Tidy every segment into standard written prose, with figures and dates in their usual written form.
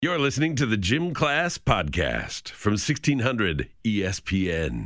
You're listening to the Gym Class Podcast from 1600 ESPN.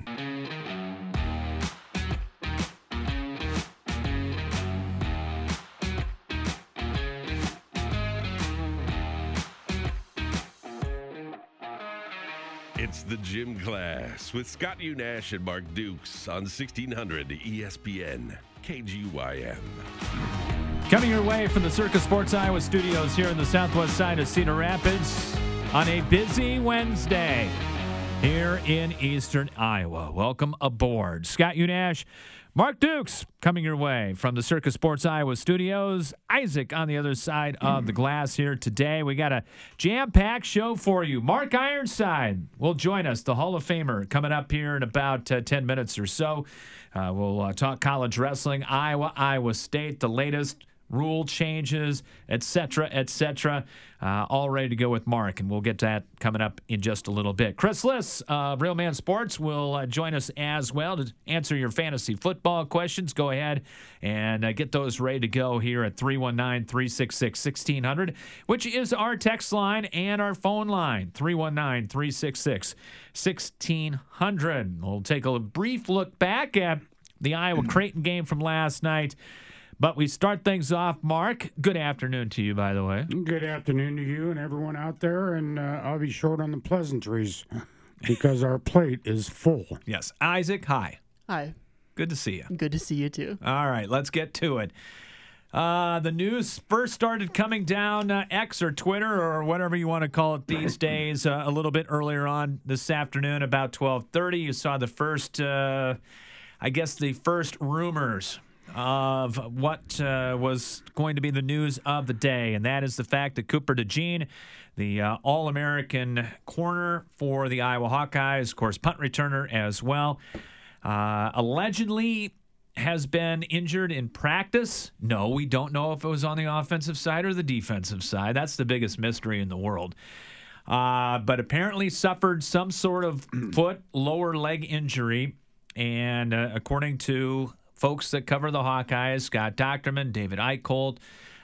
It's the Gym Class with Scott Unash and Mark Dukes on 1600 ESPN KGYM. Coming your way from the Circus Sports Iowa studios here in the southwest side of Cedar Rapids on a busy Wednesday here in eastern Iowa. Welcome aboard. Scott Unash, Mark Dukes coming your way from the Circus Sports Iowa studios. Isaac on the other side of the glass here today. We got a jam-packed show for you. Mark Ironside will join us, the Hall of Famer, coming up here in about 10 minutes or so. We'll talk college wrestling, Iowa State, the latest rule changes, etc., all ready to go with Mark, and we'll get to that coming up in just a little bit. Chris Liss of Real Man Sports will join us as well to answer your fantasy football questions. Go ahead and get those ready to go here at 319-366-1600, which is our text line and our phone line, 319-366-1600. We'll take a brief look back at the Iowa-Creighton game from last night. But we start things off, Mark. Good afternoon to you, by the way. Good afternoon to you and everyone out there. And I'll be short on the pleasantries because our plate is full. Yes. Isaac, hi. Hi. Good to see you. Good to see you, too. All right, let's get to it. The news first started coming down X or Twitter or whatever you want to call it these days a little bit earlier on this afternoon, about 12:30. You saw the first, the first rumors of what was going to be the news of the day, and that is the fact that Cooper DeJean, the All-American corner for the Iowa Hawkeyes, of course, punt returner as well, allegedly has been injured in practice. No, we don't know if it was on the offensive side or the defensive side. That's the biggest mystery in the world. But apparently suffered some sort of foot, lower leg injury, and according to folks that cover the Hawkeyes, Scott Docterman, David Eichholt,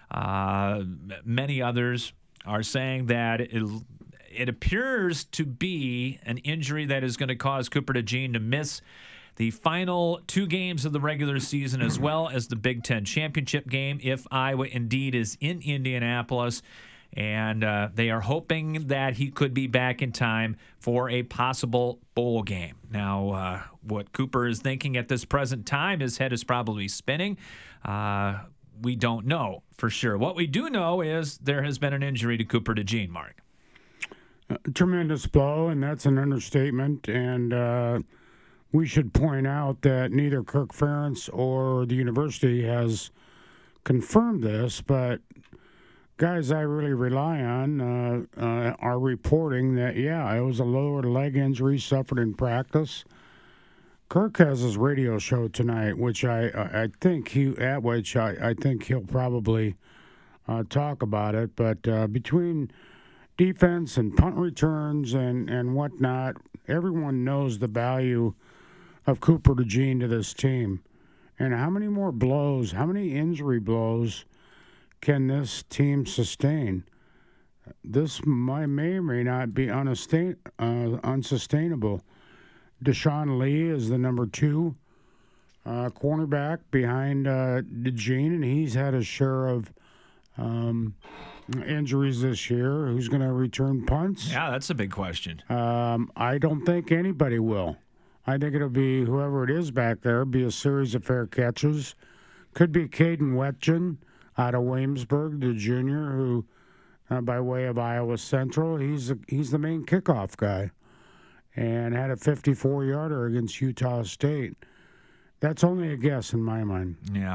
many others are saying that it appears to be an injury that is going to cause Cooper DeJean to miss the final 2 games of the regular season as well as the Big Ten championship game if Iowa indeed is in Indianapolis. And they are hoping that he could be back in time for a possible bowl game. Now, what Cooper is thinking at this present time, his head is probably spinning. We don't know for sure. What we do know is there has been an injury to Cooper DeJean, Mark. Tremendous blow, and that's an understatement. And we should point out that neither Kirk Ferentz or the university has confirmed this, but guys I really rely on are reporting that, it was a lower leg injury suffered in practice. Kirk has his radio show tonight, which I think he'll probably talk about it. But between defense and punt returns and whatnot, everyone knows the value of Cooper DeJean to this team. And how many more blows, how many injury blows can this team sustain? This may or may not be unsustainable. Deshaun Lee is the number 2 cornerback behind DeJean, and he's had a share of injuries this year. Who's going to return punts? Yeah, that's a big question. I don't think anybody will. I think it'll be whoever it is back there, be a series of fair catches. Could be Caden Wetjen out of Williamsburg, the junior, who, by way of Iowa Central, he's the main kickoff guy, and had a 54-yarder against Utah State. That's only a guess in my mind. Yeah.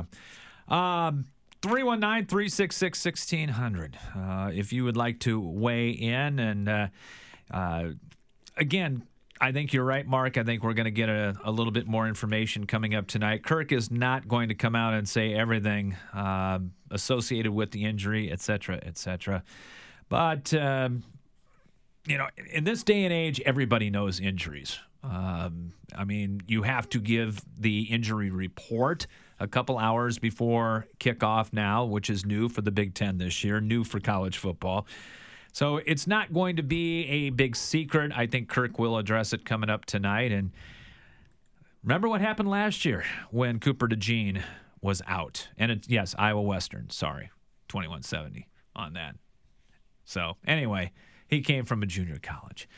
319-366-1600. If you would like to weigh in, and again, I think you're right, Mark. I think we're going to get a little bit more information coming up tonight. Kirk is not going to come out and say everything associated with the injury, et cetera, et cetera. But, in this day and age, everybody knows injuries. You have to give the injury report a couple hours before kickoff now, which is new for the Big Ten this year, new for college football. So it's not going to be a big secret. I think Kirk will address it coming up tonight. And remember what happened last year when Cooper DeJean was out. And yes, Iowa Western, sorry, 2170 on that. So anyway, he came from a junior college.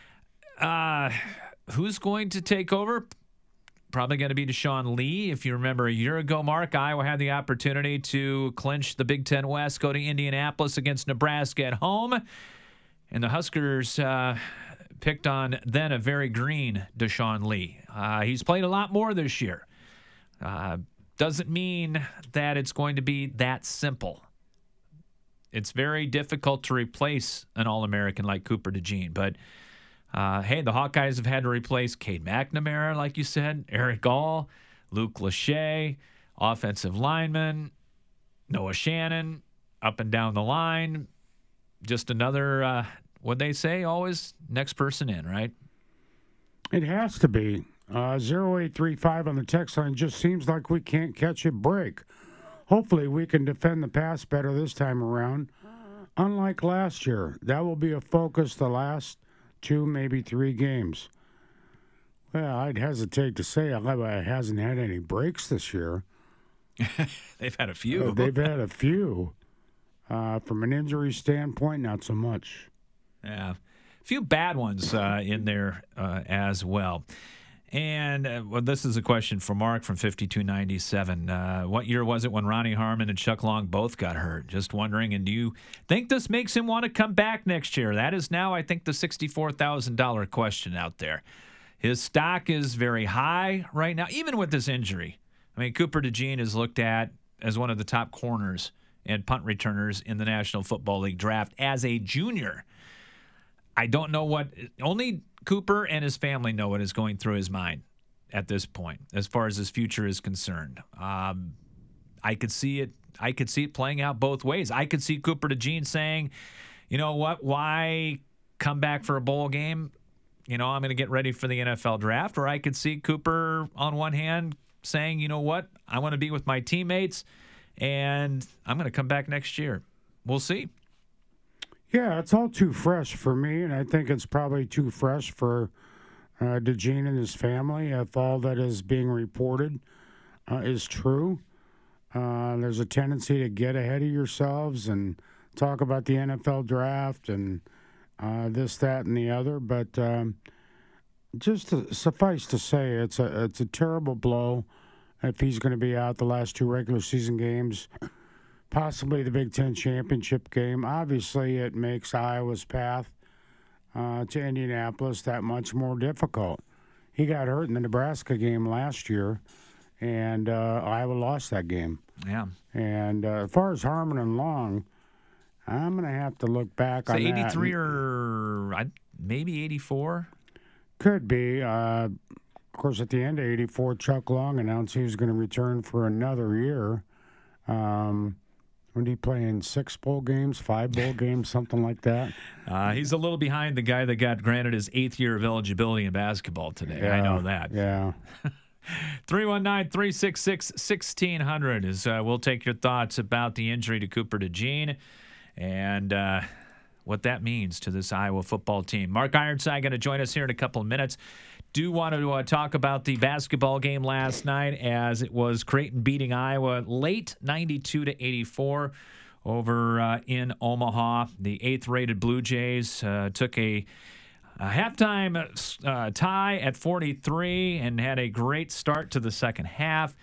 Who's going to take over? Probably going to be Deshaun Lee. If you remember a year ago, Mark, Iowa had the opportunity to clinch the Big Ten West, go to Indianapolis against Nebraska at home. And the Huskers picked on then a very green Deshaun Lee. He's played a lot more this year. Doesn't mean that it's going to be that simple. It's very difficult to replace an All-American like Cooper DeJean. But, hey, the Hawkeyes have had to replace Cade McNamara, like you said, Eric All, Luke Lachey, offensive lineman, Noah Shannon, up and down the line. Just another, what'd they say, always next person in, right? It has to be. 0835 on the text line. Just seems like we can't catch a break. Hopefully we can defend the pass better this time around. Unlike last year, that will be a focus the last 2, maybe 3 games. Well, I'd hesitate to say Iowa hasn't had any breaks this year. They've had a few. They've had a few. From an injury standpoint, not so much. Yeah, a few bad ones in there as well. And well, this is a question for Mark from 5297. What year was it when Ronnie Harmon and Chuck Long both got hurt? Just wondering. And do you think this makes him want to come back next year? That is now, I think, the $64,000 question out there. His stock is very high right now, even with this injury. I mean, Cooper DeJean is looked at as one of the top corners and punt returners in the National Football League draft as a junior. I don't know what – only Cooper and his family know what is going through his mind at this point as far as his future is concerned. I could see it playing out both ways. I could see Cooper DeJean saying, you know what, why come back for a bowl game? You know, I'm going to get ready for the NFL draft. Or I could see Cooper on one hand saying, you know what, I want to be with my teammates and I'm going to come back next year. We'll see. Yeah, it's all too fresh for me, and I think it's probably too fresh for DeJean and his family if all that is being reported is true. There's a tendency to get ahead of yourselves and talk about the NFL draft and this, that, and the other. But just to suffice to say, it's a terrible blow if he's going to be out the last 2 regular season games. Possibly the Big Ten championship game. Obviously, it makes Iowa's path to Indianapolis that much more difficult. He got hurt in the Nebraska game last year, and Iowa lost that game. Yeah. And as far as Harmon and Long, I'm going to have to look back on 83 that. Or maybe 84? Could be. Of course, at the end of 84, Chuck Long announced he was going to return for another year. When he play in 6 bowl games, 5 bowl games, something like that? He's a little behind the guy that got granted his 8th year of eligibility in basketball today. Yeah, I know that. Yeah. 319-366-1600 is we'll take your thoughts about the injury to Cooper DeJean and what that means to this Iowa football team. Mark Ironside going to join us here in a couple of minutes. Do want to talk about the basketball game last night as it was Creighton beating Iowa late 92-84 over in Omaha. The 8th-rated Blue Jays took a halftime tie at 43 and had a great start to the second half.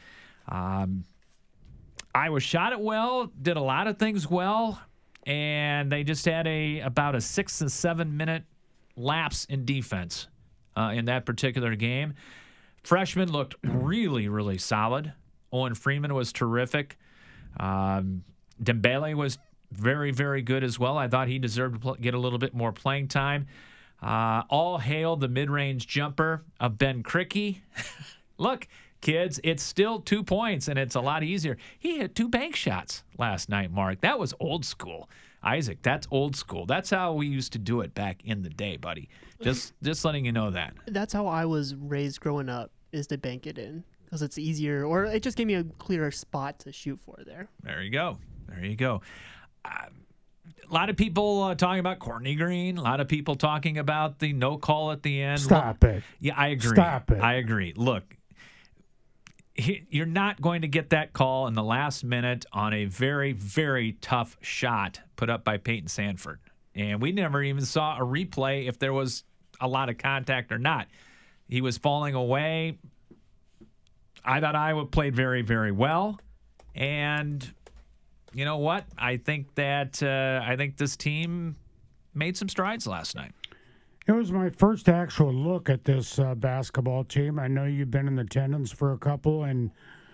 Iowa shot it well, did a lot of things well, and they just had about a 6 and 7 minute lapse in defense. In that particular game. Freshman looked really, really solid. Owen Freeman was terrific. Dembele was very, very good as well. I thought he deserved to get a little bit more playing time. All hail the mid-range jumper of Ben Krikke. Look, kids, it's still 2 points, and it's a lot easier. He hit 2 bank shots last night, Mark. That was old school. Isaac, that's old school. That's how we used to do it back in the day, buddy. Just letting you know that. That's how I was raised growing up, is to bank it in because it's easier, or it just gave me a clearer spot to shoot for there. There you go. There you go. A lot of people talking about Courtney Green. A lot of people talking about the no call at the end. Stop it. Yeah, I agree. Stop it. I agree. Look, you're not going to get that call in the last minute on a very, very tough shot put up by Peyton Sanford. And we never even saw a replay if there was a lot of contact or not. He was falling away. I thought Iowa played very, very well. And you know what? I think this team made some strides last night. It was my first actual look at this basketball team. I know you've been in attendance for a couple, and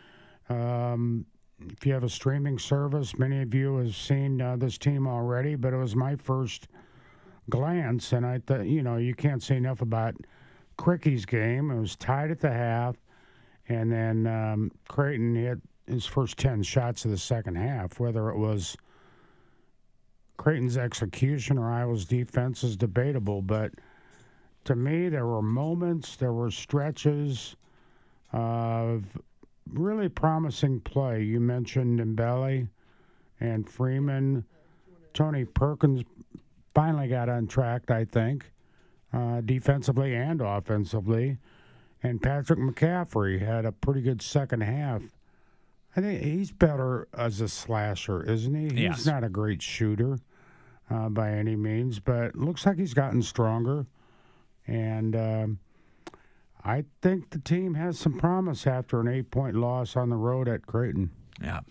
if you have a streaming service, many of you have seen this team already, but it was my first glance, and I thought, you can't say enough about Cricky's game. It was tied at the half, and then Creighton hit his first 10 shots of the second half. Whether it was Creighton's execution or Iowa's defense is debatable, but to me, there were moments, there were stretches of really promising play. You mentioned Mbele and Freeman. Tony Perkins finally got on track, I think, defensively and offensively. And Patrick McCaffrey had a pretty good second half. I think he's better as a slasher, isn't he? Yes. He's not a great shooter by any means, but looks like he's gotten stronger. And I think the team has some promise after an 8-point loss on the road at Creighton. Yeah.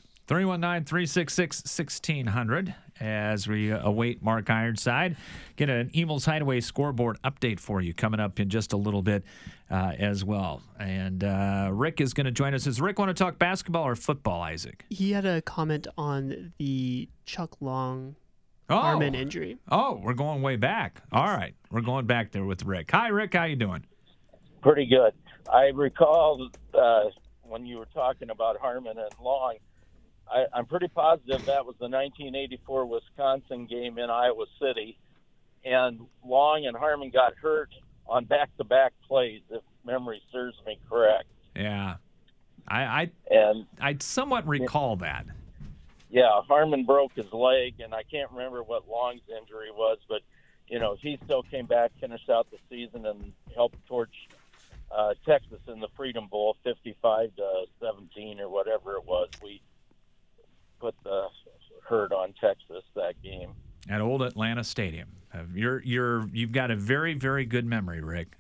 319-366-1600 as we await Mark Ironside. Get an Eagles Hideaway scoreboard update for you coming up in just a little bit as well. And Rick is going to join us. Does Rick want to talk basketball or football, Isaac? He had a comment on the Chuck Long Harmon injury. Oh, we're going way back. All right. We're going back there with Rick. Hi, Rick. How you doing? Pretty good. I recall when you were talking about Harmon and Long, I'm pretty positive that was the 1984 Wisconsin game in Iowa City, and Long and Harmon got hurt on back-to-back plays, if memory serves me correct. Yeah. I somewhat recall that. Yeah, Harmon broke his leg, and I can't remember what Long's injury was, but, he still came back, finished out the season, and helped torch Texas in the Freedom Bowl 55-17 or whatever it was. We put the hurt on Texas that game at old Atlanta Stadium. You've got a very, very good memory, Rick.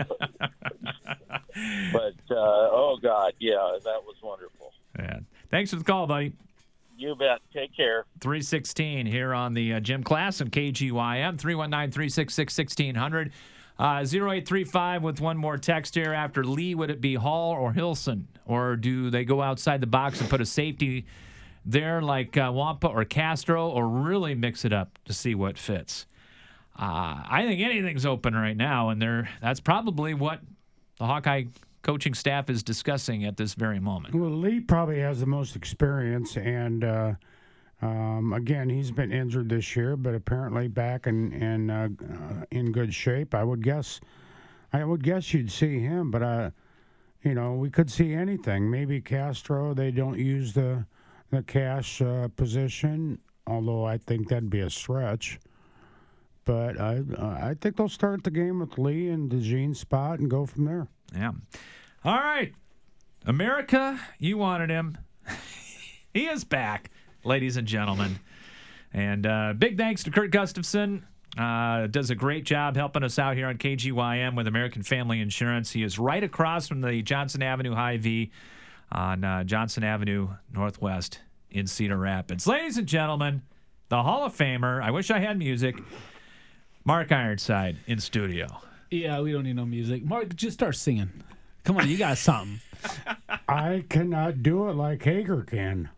But oh God, yeah, that was wonderful. Yeah. Thanks for the call, buddy. You bet. Take care. 316 here on the Gym Class and KGYM. 319-366-1600. 0835 with one more text here. After Lee, would it be Hall or Hilson? Or do they go outside the box and put a safety there like Wampa or Castro, or really mix it up to see what fits? I think anything's open right now, and that's probably what the Hawkeye coaching staff is discussing at this very moment. Well, Lee probably has the most experience, and again, he's been injured this year, but apparently back and in good shape. I would guess you'd see him, but we could see anything. Maybe Castro. They don't use the cash position, although I think that'd be a stretch. But I think they'll start the game with Lee and DeJean's spot and go from there. Yeah. All right. America, you wanted him. He is back, ladies and gentlemen. And big thanks to Kurt Gustafson. Does a great job helping us out here on KGYM with American Family Insurance. He is right across from the Johnson Avenue Hy-Vee on Johnson Avenue Northwest in Cedar Rapids. Ladies and gentlemen, the Hall of Famer, I wish I had music, Mark Ironside in studio. Yeah, we don't need no music. Mark, just start singing. Come on, you got something. I cannot do it like Hager can.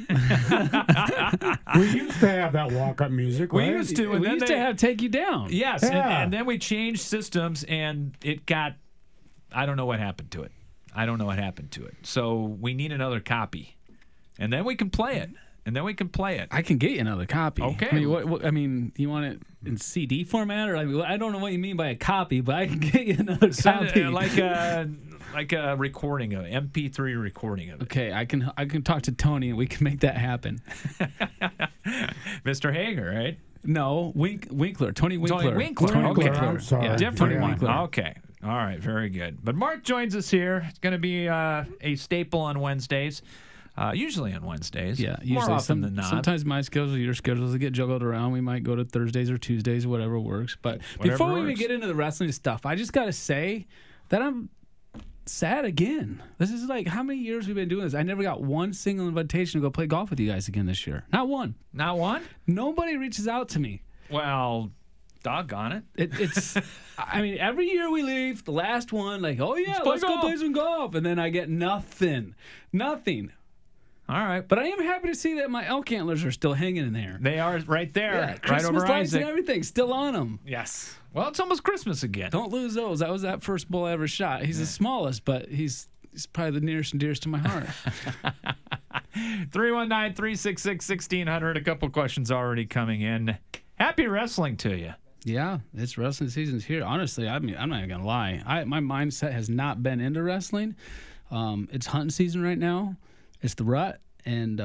We used to have that walk-up music, right? We used to. And we used to have Take You Down. Yes, Yeah. and then we changed systems, and it got, I don't know what happened to it. So we need another copy. And then we can play it. I can get you another copy. Okay. I mean, you want it in CD format, or I don't know what you mean by a copy, but I can get you another copy. Like a recording of MP3 recording of it. Okay, I can talk to Tony and we can make that happen. Mr. Hager, right? No, Winkler. Tony Winkler. Tony Winkler. Tony Okay. Winkler. I'm sorry. Yeah, Different Tony Yeah. Winkler. Okay. All right. Very good. But Mark joins us here. It's going to be a staple on Wednesdays. Usually on Wednesdays. Yeah, More usually often than not. Sometimes my schedule, your schedules get juggled around. We might go to Thursdays or Tuesdays, whatever works. But Whatever before we even works. get into the wrestling stuff, I just got to say that I'm sad again. This is like how many years we've been doing this. I never got one single invitation to go play golf with you guys again this year. Not one. Not one? Nobody reaches out to me. Well, doggone it. It's, I mean, every year we leave, the last one, like, oh yeah, play let's go golf. play some golf. And then I get nothing. All right. But I am happy to see that my elk antlers are still hanging in there. They are right there. Yeah, right Christmas over lights Isaac. and everything still on them. Yes. Well, it's almost Christmas again. Don't lose those. That was that first bull I ever shot. He's the smallest, but he's probably the nearest and dearest to my heart. 319-366-1600. A couple questions already coming in. Happy wrestling to you. Yeah, it's wrestling season's here. Honestly, I mean, I'm not even gonna lie. My mindset has not been into wrestling. It's hunting season right now. It's the rut, and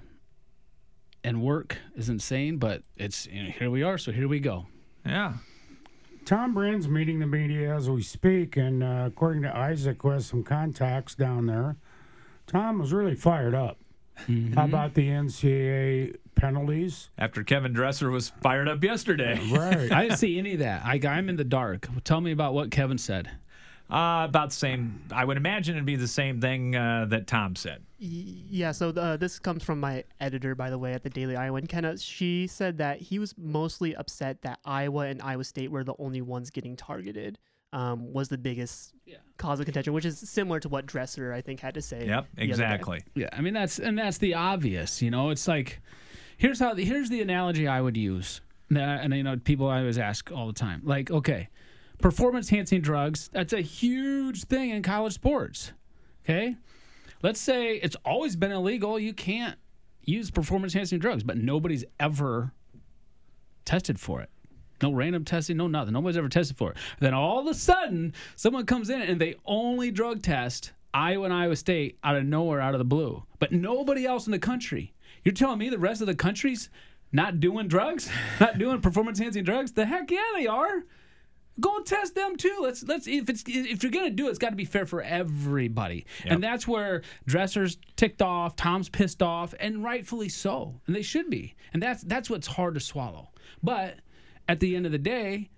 work is insane. But it's here we are. So here we go. Yeah. Tom Brand's meeting the media as we speak, and according to Isaac, who has some contacts down there, Tom was really fired up. How about the NCAA penalties? After Kevin Dresser was fired up yesterday. Right. I didn't see any of that. I'm in the dark. Tell me about what Kevin said. About the same. I would imagine it'd be the same thing that Tom said. Yeah, so this comes from my editor, by the way, at the Daily Iowan. Kenna, she said that he was mostly upset that Iowa and Iowa State were the only ones getting targeted. Was the biggest cause of contention, which is similar to what Dresser, I think, had to say. Yep, the other day. exactly. Yeah, I mean that's the obvious. It's like here's the analogy I would use, and people I always ask all the time. Like, okay, performance enhancing drugs, that's a huge thing in college sports. Okay, let's say it's always been illegal. You can't use performance enhancing drugs, but nobody's ever tested for it. No random testing, no nothing. Nobody's ever tested for it. Then all of a sudden, someone comes in and they only drug test Iowa and Iowa State out of nowhere, out of the blue. But nobody else in the country. You're telling me the rest of the country's not doing drugs? Not doing performance-enhancing drugs? The heck yeah, they are. Go and test them too. Let's if you're gonna do it, it's got to be fair for everybody. Yep. And that's where Dresser's ticked off, Tom's pissed off, and rightfully so. And they should be. And that's what's hard to swallow. But at the end of the day,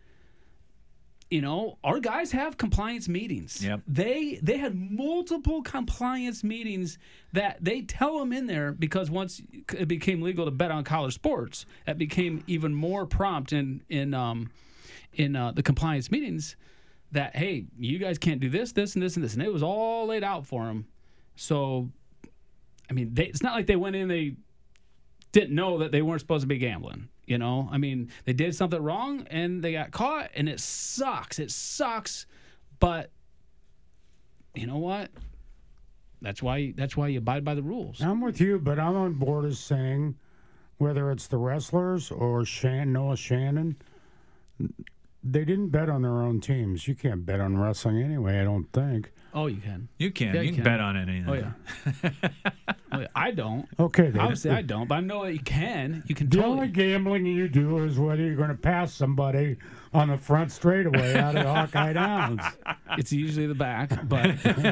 our guys have compliance meetings. Yep. They had multiple compliance meetings that they tell them in there because once it became legal to bet on college sports, that became even more prompt in the compliance meetings that, hey, you guys can't do this, this, and this, and this. And it was all laid out for them. So, I mean, it's not like they went in, they didn't know that they weren't supposed to be gambling. I mean, they did something wrong and they got caught, and it sucks. It sucks, but you know what? That's why you abide by the rules. I'm with you, but I'm on board as saying whether it's the wrestlers or Noah Shannon, they didn't bet on their own teams. You can't bet on wrestling anyway, I don't think. Oh, you can. You can. Yeah, you can bet on anything. Oh yeah. Oh, yeah. I don't. Okay, then. Obviously, I don't, but I know that you can. You can The totally. only gambling you do is whether you're going to pass somebody on the front straightaway out of Hawkeye Downs. It's usually the back, but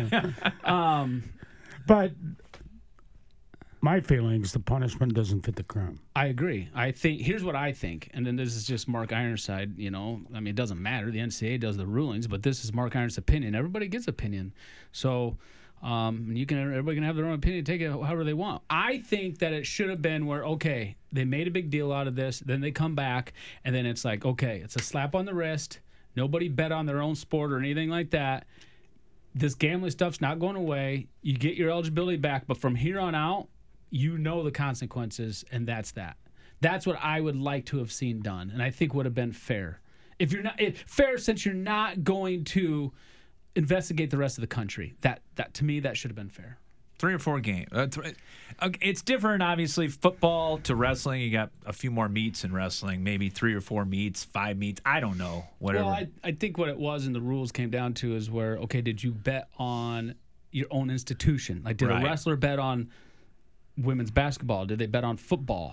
But my feelings, the punishment doesn't fit the crime. I agree. Here's what I think, and then this is just Mark Ironside. I mean, it doesn't matter. The NCAA does the rulings, but this is Mark Ironside's opinion. Everybody gets opinion, so everybody can have their own opinion, take it however they want. I think that it should have been where, okay, they made a big deal out of this, then they come back, and then it's like, okay, it's a slap on the wrist. Nobody bet on their own sport or anything like that. This gambling stuff's not going away. You get your eligibility back, but from here on out, the consequences, and that's that. That's what I would like to have seen done, and I think would have been fair. If you're not fair, since you're not going to investigate the rest of the country, that to me that should have been fair. 3 or 4 games. It's different, obviously. Football to wrestling, you got a few more meets in wrestling, maybe 3 or 4 meets, 5 meets. I don't know. Whatever. Well, I think what it was and the rules came down to is where, okay, did you bet on your own institution? Like, did Right. a wrestler bet on women's basketball? Did they bet on football?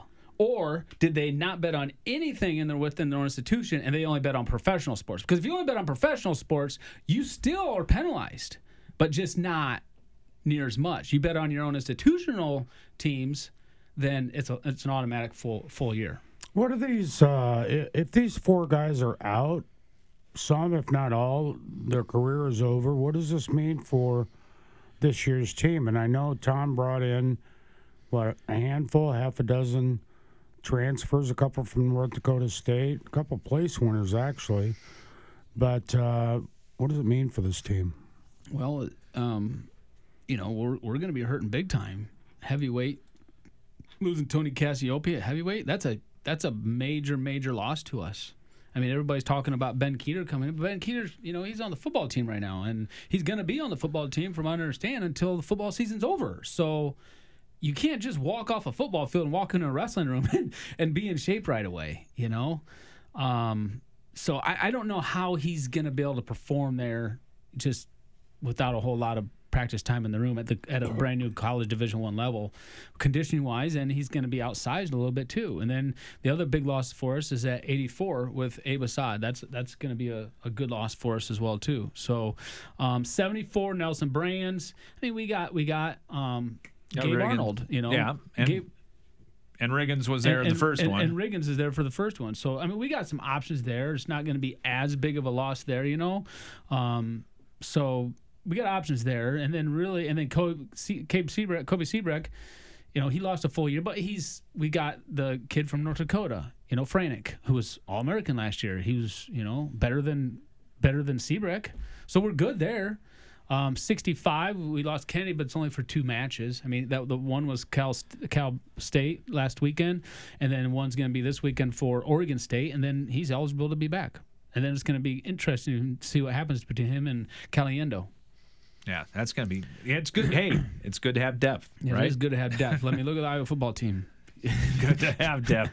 Or did they not bet on anything within their own institution and they only bet on professional sports? Because if you only bet on professional sports, you still are penalized, but just not near as much. You bet on your own institutional teams, then it's an automatic full year. What are these? If these 4 guys are out, some, if not all, their career is over. What does this mean for this year's team? And I know Tom brought in a handful, half a dozen transfers, a couple from North Dakota State, a couple place winners actually. But what does it mean for this team? Well, we're going to be hurting big time. Heavyweight, losing Tony Cassiope at heavyweight, that's a major loss to us. I mean, everybody's talking about Ben Keeter coming in, but Ben Keeter's, he's on the football team right now, and he's going to be on the football team, from what I understand, until the football season's over. So you can't just walk off a football field and walk into a wrestling room and be in shape right away, So I don't know how he's going to be able to perform there just without a whole lot of practice time in the room at a brand new college Division I level, conditioning wise, and he's going to be outsized a little bit too. And then the other big loss for us is at 84 with Abe Assad. That's going to be a good loss for us as well too. So 74 Nelson Brands. I mean, we got Gabe Arnold. Yeah, and Riggins was there in the first one. And Riggins is there for the first one. So, I mean, we got some options there. It's not going to be as big of a loss there, So we got options there. And then Kobe Seabreck, he lost a full year. But we got the kid from North Dakota, Franick, who was All-American last year. He was, better than Seabreck. So we're good there. 65, we lost Kennedy, but it's only for 2 matches. I mean, the one was Cal State last weekend, and then one's going to be this weekend for Oregon State, and then he's eligible to be back. And then it's going to be interesting to see what happens between him and Caliendo. Yeah, that's going to be – it's good. Hey, it's good to have depth, right? It is good to have depth. Let me look at the Iowa football team. Good to have depth.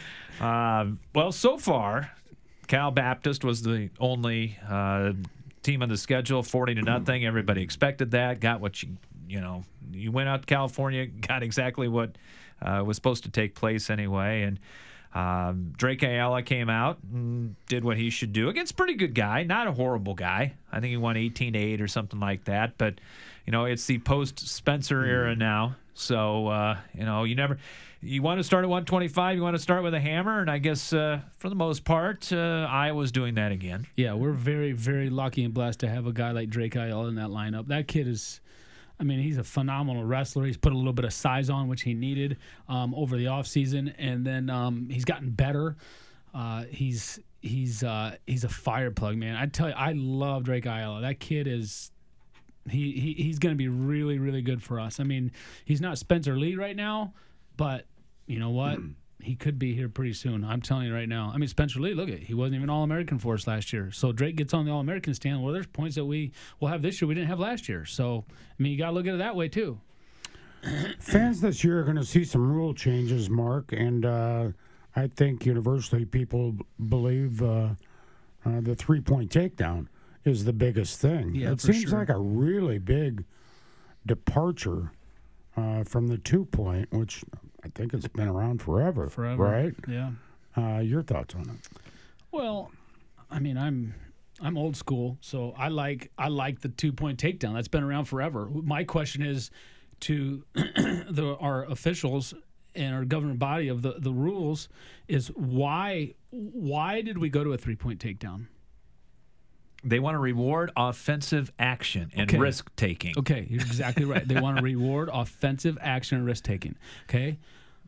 Well, so far, Cal Baptist was the only team on the schedule, 40-0. Everybody expected that. Got what you went out to California, got exactly what was supposed to take place anyway. And Drake Ayala came out and did what he should do against a pretty good guy, not a horrible guy. I think he won 18-8 or something like that. But it's the post-Spencer era now, so you want to start at 125, you want to start with a hammer, and I guess for the most part, Iowa's doing that again. Yeah, we're very, very lucky and blessed to have a guy like Drake Ayala in that lineup. That kid is, he's a phenomenal wrestler. He's put a little bit of size on, which he needed over the offseason, and then he's gotten better. He's a fire plug, man. I tell you, I love Drake Ayala. That kid is he's going to be really, really good for us. He's not Spencer Lee right now, but you know what? He could be here pretty soon. I'm telling you right now. Spencer Lee, look at it. He wasn't even All-American for us last year. So Drake gets on the All-American stand. Well, there's points that we will have this year we didn't have last year. So, you got to look at it that way too. Fans this year are going to see some rule changes, Mark, and I think universally people believe the 3-point takedown is the biggest thing. Yeah, it seems like a really big departure from the 2-point, which I think it's been around forever. Right? Yeah. Your thoughts on it? Well, I'm old school, so I like the 2-point takedown. That's been around forever. My question is to our officials and our governing body of the rules is why did we go to a 3-point takedown? They want to reward offensive action and risk-taking. Okay, you're exactly right. They want to reward offensive action and risk-taking. Okay?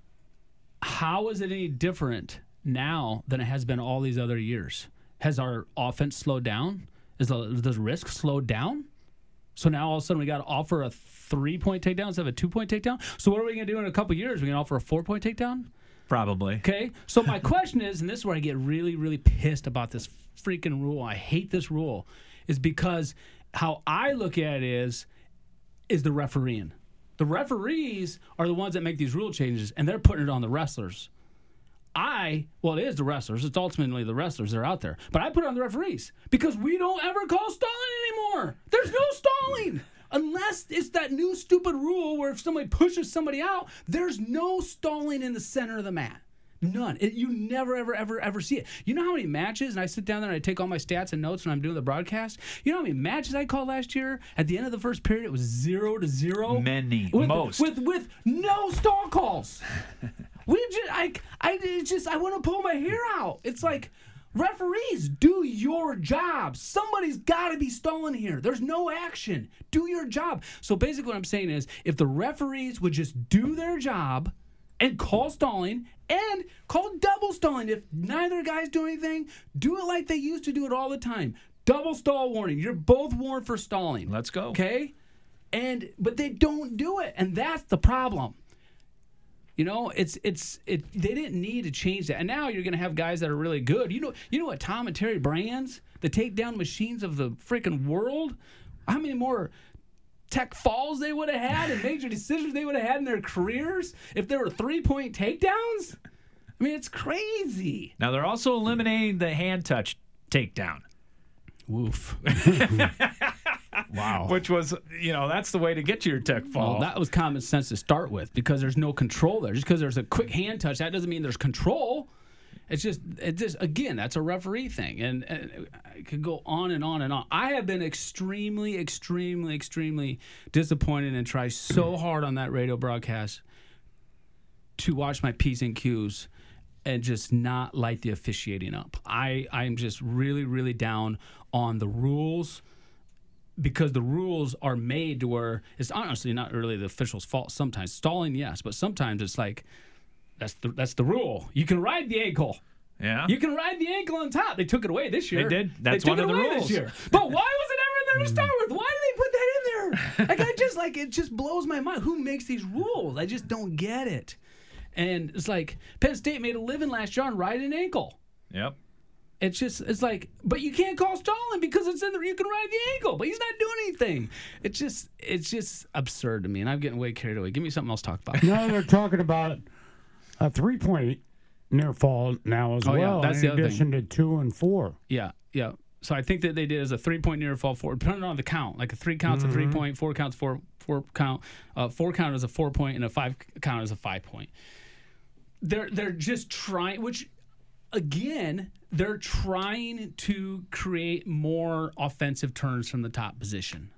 How is it any different now than it has been all these other years? Has our offense slowed down? Does risk slowed down? So now all of a sudden we got to offer a 3-point takedown instead of a 2-point takedown? So what are we going to do in a couple of years? We're going to offer a 4-point takedown? Probably. Okay, so my question is, and this is where I get really, really pissed about this freaking rule. I hate this rule, is because how I look at it is the refereeing. The referees are the ones that make these rule changes, and they're putting it on the wrestlers. It is the wrestlers. It's ultimately the wrestlers that are out there. But I put it on the referees because we don't ever call stalling anymore. There's no stalling. Unless it's that new stupid rule where if somebody pushes somebody out, there's no stalling in the center of the mat. None. You never, ever see it. You know how many matches, and I sit down there and I take all my stats and notes when I'm doing the broadcast? You know how many matches I called last year? At the end of the first period, it was 0-0. Many. Most. With no stall calls. I want to pull my hair out. It's like, referees, do your job. Somebody's got to be stalling here. There's no action. Do your job. So basically what I'm saying is, if the referees would just do their job and call stalling and call double stalling. If neither guy's doing anything, do it like they used to do it all the time. Double stall warning. You're both warned for stalling. Let's go. Okay? But they don't do it, and that's the problem. You know, they didn't need to change that. And now you're going to have guys that are really good. You know what Tom and Terry Brands, the takedown machines of the freaking world, how many more tech falls they would have had and major decisions they would have had in their careers if there were 3-point takedowns? I mean, it's crazy. Now, they're also eliminating the hand touch takedown. Woof. Wow. Which was, that's the way to get to your tech fall. Well, that was common sense to start with because there's no control there. Just because there's a quick hand touch, that doesn't mean there's control. It's just again, that's a referee thing. And it could go on and on and on. I have been extremely, extremely, extremely disappointed and tried so hard on that radio broadcast to watch my P's and Q's and just not light the officiating up. I'm just really, really down on the rules because the rules are made to where it's honestly not really the official's fault sometimes. Stalling, yes, but sometimes it's like, that's the rule. You can ride the ankle. Yeah. You can ride the ankle on top. They took it away this year. They did. That's they one of the rules. This year. But why was it ever in there to start with? Why did they put that in there? It just blows my mind. Who makes these rules? I just don't get it. And it's like Penn State made a living last year on riding an ankle. Yep. It's like, but you can't call stalling because it's in there. You can ride the ankle, but he's not doing anything. It's just absurd to me, and I'm getting way carried away. Give me something else to talk about. No, they're talking about a 3-point near fall now as well. Yeah, that's in the other addition to 2 and 4. Yeah. So I think that they did as a 3-point near fall forward, depending on the count. Like a 3 count's a 3-point, 4 counts 4 count, 4 count is a 4-point, and a 5 count is a 5-point. They're just trying, which again, they're trying to create more offensive turns from the top position.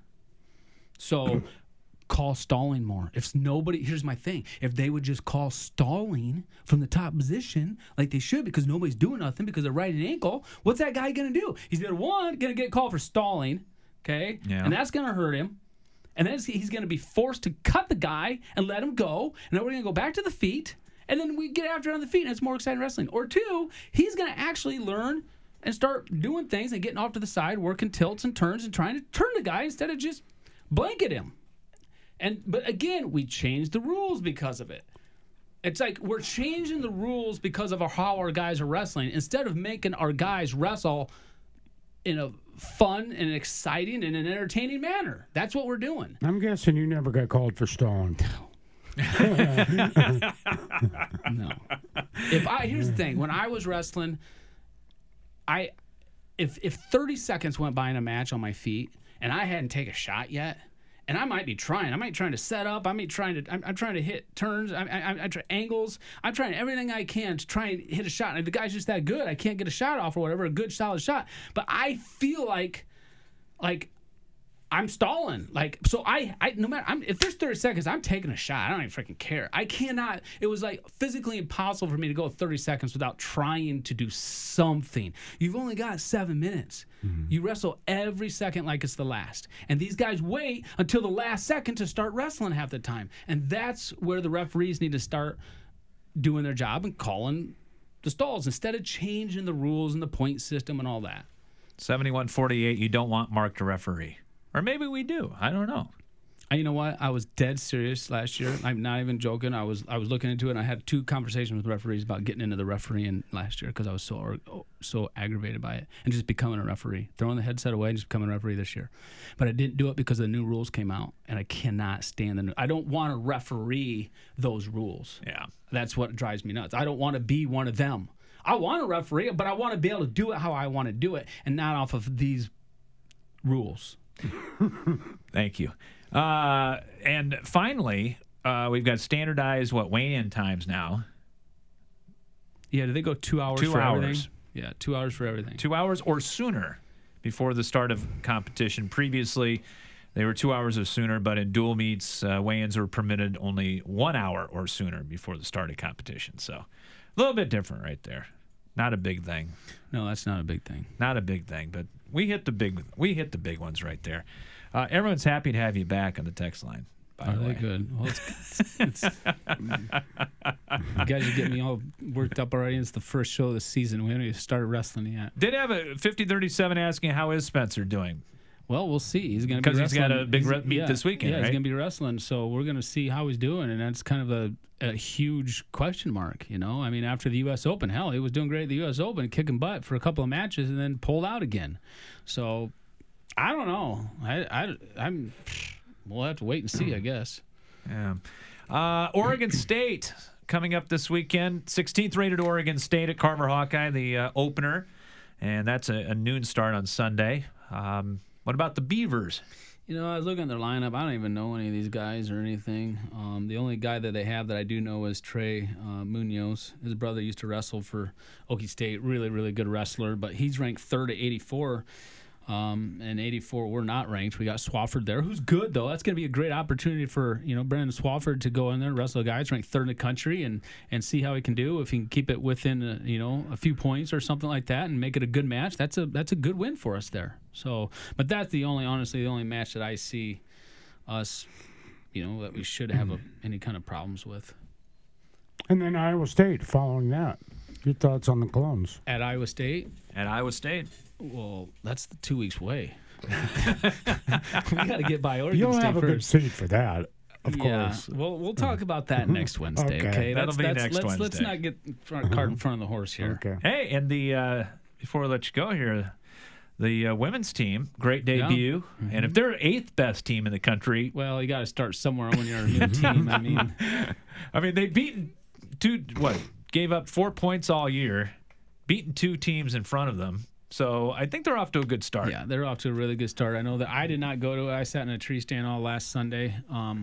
So call stalling more. Here's my thing. If they would just call stalling from the top position like they should because nobody's doing nothing because they're riding an ankle, what's that guy going to do? He's going to get called for stalling, okay? Yeah. And that's going to hurt him. And then he's going to be forced to cut the guy and let him go. And then we're going to go back to the feet. And then we get after it on the feet and it's more exciting wrestling. Or 2, he's going to actually learn and start doing things and getting off to the side, working tilts and turns and trying to turn the guy instead of just blanket him. But again, we changed the rules because of it. It's like we're changing the rules because of how our guys are wrestling instead of making our guys wrestle in a fun and exciting and an entertaining manner. That's what we're doing. I'm guessing you never got called for stalling. No. Here's the thing. When I was wrestling, if 30 seconds went by in a match on my feet and I hadn't taken a shot yet, and I might be trying. I might be trying to set up. I'm trying to hit turns. I try angles. I'm trying everything I can to try and hit a shot. And if the guy's just that good, I can't get a shot off or whatever, a good solid shot. But I feel like I'm stalling. So I no matter if there's 30 seconds, I'm taking a shot. I don't even freaking care. I cannot. It was like physically impossible for me to go 30 seconds without trying to do something. You've only got 7 minutes. Mm-hmm. You wrestle every second like it's the last. And these guys wait until the last second to start wrestling half the time. And that's where the referees need to start doing their job and calling the stalls instead of changing the rules and the point system and all that. 71-48, you don't want Mark to referee. Or maybe we do. I don't know. You know what? I was dead serious last year. I'm not even joking. I was looking into it, and I had 2 conversations with referees about getting into the refereeing last year because I was so aggravated by it and just becoming a referee, throwing the headset away and just becoming a referee this year. But I didn't do it because the new rules came out, and I cannot stand the new. I don't want to referee those rules. Yeah. That's what drives me nuts. I don't want to be one of them. I want to referee, but I want to be able to do it how I want to do it and not off of these rules. Thank you. And finally, we've got standardized weigh-in times now. Yeah, do they go 2 hours 2 for hours. everything? Yeah, 2 hours for everything. 2 hours or sooner before the start of competition. Previously, they were 2 hours or sooner, but in dual meets, weigh-ins were permitted only 1 hour or sooner before the start of competition. So a little bit different right there. Not a big thing. No, that's not a big thing. Not a big thing, but we hit the big ones right there. Everyone's happy to have you back on the text line. By the way, Good. Well, it's you guys are getting me all worked up already. It's the first show of the season. We haven't even started wrestling yet. Did have a 5037 asking how is Spencer doing? Well, we'll see. He's going to be Because wrestling. he's got a big meet this weekend, Yeah, right? he's going to be wrestling. So we're going to see how he's doing, and that's kind of a huge question mark. You know, I mean, after the U.S. Open, hell, he was doing great at the U.S. Open, kicking butt for a couple of matches, and then pulled out again. So I don't know. I'm. We'll have to wait and see, I guess. Yeah. Oregon State coming up this weekend. 16th rated Oregon State at Carver Hawkeye, the opener. And that's a noon start on Sunday. What about the Beavers? You know, I was looking at their lineup. I don't even know any of these guys or anything. The only guy that they have that I do know is Trey Munoz. His brother used to wrestle for Okie State. Really, really good wrestler. But he's ranked third at 84. And 84, we're not ranked. We got Swafford there, who's good, though. That's going to be a great opportunity for, Brandon Swafford to go in there and wrestle a guy who's ranked third in the country and see how he can do. If he can keep it within, a few points or something like that and make it a good match, that's a good win for us there. So, but that's honestly, the only match that I see us, that we should have any kind of problems with. And then Iowa State following that. Your thoughts on the Clones? At Iowa State? At Iowa State. Well, that's 2 weeks away. We got to get by Oregon You'll State have a good first. seat for that, of course. Well, we'll talk about that next Wednesday. Okay, That'll be next let's Wednesday. not get cart in front of the horse here. Okay. Hey, and the before I let you go here, the women's team, great debut. Mm-hmm. And if they're 8th best team in the country, Well, you got to start somewhere when you're a new team. I mean, they've beaten gave up 4 points all year, beaten 2 teams in front of them. So I think they're off to a good start. Yeah, they're off to a really good start. I know that I did not go to it. I sat in a tree stand all last Sunday,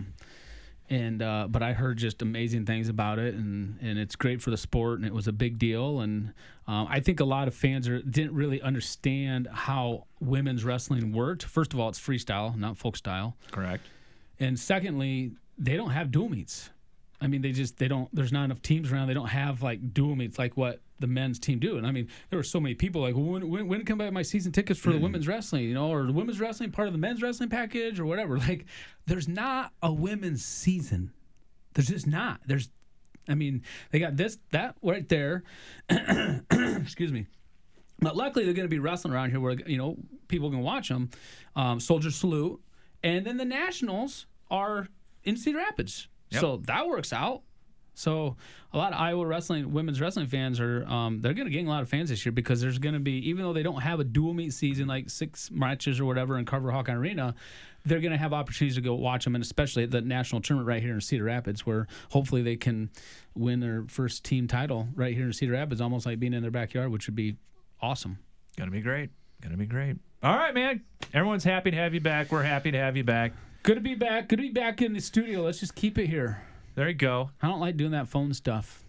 but I heard just amazing things about it, and it's great for the sport, and it was a big deal. And I think a lot of fans didn't really understand how women's wrestling worked. First of all, it's freestyle, not folk style. Correct. And secondly, they don't have dual meets. I mean, they don't. There's not enough teams around. They don't have like dual meets like what the men's team do. And I mean, there were so many people like, when can I buy my season tickets for the women's wrestling? Or the women's wrestling part of the men's wrestling package or whatever. Like, there's not a women's season. There's just not. They got that right there. Excuse me. But luckily, they're going to be wrestling around here where people can watch them. Soldier Salute, and then the Nationals are in Cedar Rapids. Yep. So that works out. So a lot of Iowa women's wrestling fans are they're going to gain a lot of fans this year because there's going to be, even though they don't have a dual meet season like 6 matches or whatever in Carver Hawkeye Arena, they're going to have opportunities to go watch them, and especially at the national tournament right here in Cedar Rapids, where hopefully they can win their first team title right here in Cedar Rapids, almost like being in their backyard, which would be awesome. Gonna be great. All right, man. Everyone's happy to have you back. We're happy to have you back. Good to be back. Good to be back in the studio. Let's just keep it here. There you go. I don't like doing that phone stuff.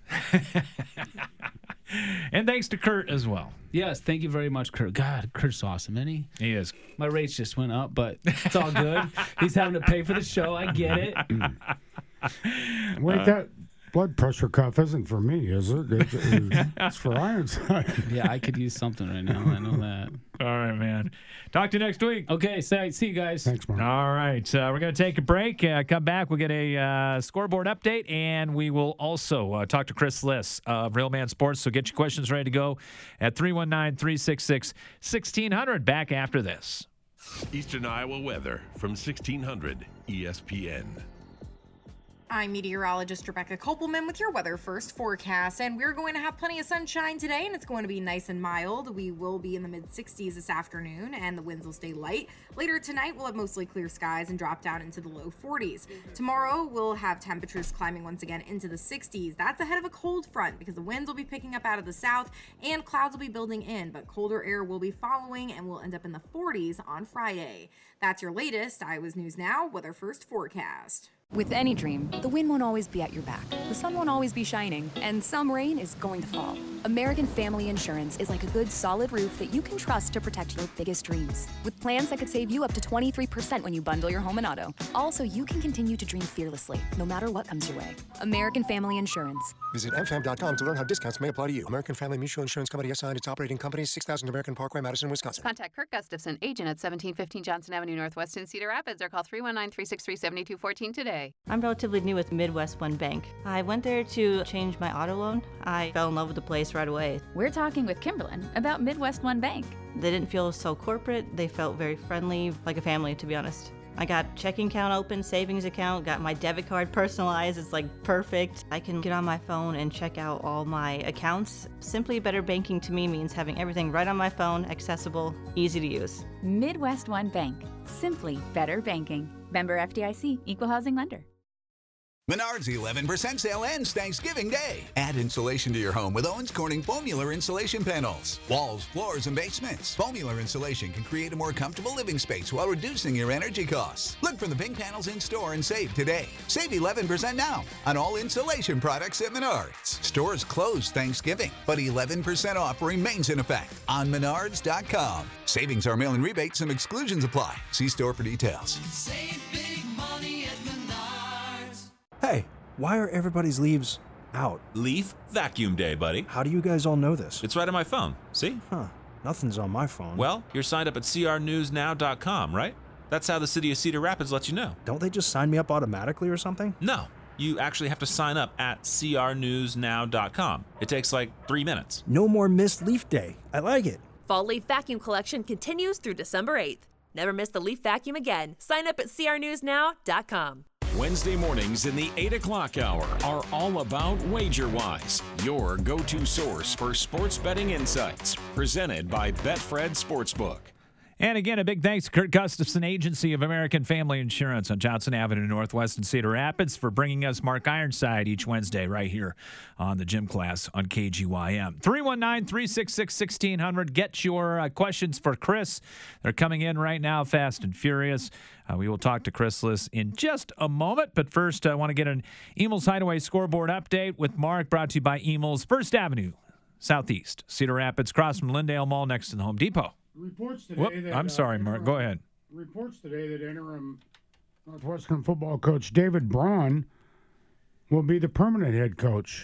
And thanks to Kurt as well. Yes, thank you very much, Kurt. God, Kurt's awesome, isn't he? He is. My rates just went up, but it's all good. He's having to pay for the show. I get it. Wait, that blood pressure cuff isn't for me, is it? It's for Ironside. Yeah, I could use something right now. I know that. All right, man. Talk to you next week. Okay, see you guys. Thanks, Mark. All right. We're going to take a break. Come back. We'll get a scoreboard update, and we will also talk to Chris Liss of Real Man Sports. So get your questions ready to go at 319-366-1600. Back after this. Eastern Iowa weather from 1600 ESPN. I'm meteorologist Rebecca Kopelman with your Weather First forecast, and we're going to have plenty of sunshine today, and it's going to be nice and mild. We will be in the mid-60s this afternoon, and the winds will stay light. Later tonight, we'll have mostly clear skies and drop down into the low 40s. Tomorrow, we'll have temperatures climbing once again into the 60s. That's ahead of a cold front because the winds will be picking up out of the south, and clouds will be building in, but colder air will be following, and we'll end up in the 40s on Friday. That's your latest Iowa's News Now Weather First forecast. With any dream, the wind won't always be at your back, the sun won't always be shining, and some rain is going to fall. American Family Insurance is like a good solid roof that you can trust to protect your biggest dreams. With plans that could save you up to 23% when you bundle your home and auto. Also, you can continue to dream fearlessly, no matter what comes your way. American Family Insurance. Visit mfam.com to learn how discounts may apply to you. American Family Mutual Insurance Company SI and its operating companies, 6000 American Parkway, Madison, Wisconsin. Contact Kirk Gustafson, agent at 1715 Johnson Avenue Northwest in Cedar Rapids, or call 319-363-7214 today. I'm relatively new with Midwest One Bank. I went there to change my auto loan. I fell in love with the place right away. We're talking with Kimberlyn about Midwest One Bank. They didn't feel so corporate. They felt very friendly, like a family, to be honest. I got checking account open, savings account, got my debit card personalized. It's like perfect. I can get on my phone and check out all my accounts. Simply Better Banking to me means having everything right on my phone, accessible, easy to use. Midwest One Bank. Simply Better Banking. Member FDIC, Equal Housing Lender. Menards 11% sale ends Thanksgiving Day. Add insulation to your home with Owens Corning Foamular insulation panels. Walls, floors, and basements. Foamular insulation can create a more comfortable living space while reducing your energy costs. Look for the pink panels in store and save today. Save 11% now on all insulation products at Menards. Stores closed Thanksgiving, but 11% off remains in effect on Menards.com. Savings are mail-in rebates. Some exclusions apply. See store for details. Save big money at Menards. Hey, why are everybody's leaves out? Leaf Vacuum Day, buddy. How do you guys all know this? It's right on my phone. See? Huh. Nothing's on my phone. Well, you're signed up at crnewsnow.com, right? That's how the city of Cedar Rapids lets you know. Don't they just sign me up automatically or something? No. You actually have to sign up at crnewsnow.com. It takes like 3 minutes. No more missed Leaf Day. I like it. Fall Leaf Vacuum Collection continues through December 8th. Never miss the leaf vacuum again. Sign up at crnewsnow.com. Wednesday mornings in the 8 o'clock hour are all about WagerWise, your go-to source for sports betting insights. Presented by Betfred Sportsbook. And again, a big thanks to Kurt Gustafson, Agency of American Family Insurance on Johnson Avenue Northwest in Cedar Rapids, for bringing us Mark Ironside each Wednesday right here on the Gym Class on KGYM. 319-366-1600. Get your questions for Chris. They're coming in right now, fast and furious. We will talk to Chris Liss in just a moment. But first, I want to get an Emil's Hideaway scoreboard update with Mark, brought to you by Emil's, First Avenue, Southeast, Cedar Rapids, across from Lindale Mall, next to the Home Depot. Reports today that, I'm sorry, Mark. Go ahead. Reports today that interim Northwestern football coach David Braun will be the permanent head coach.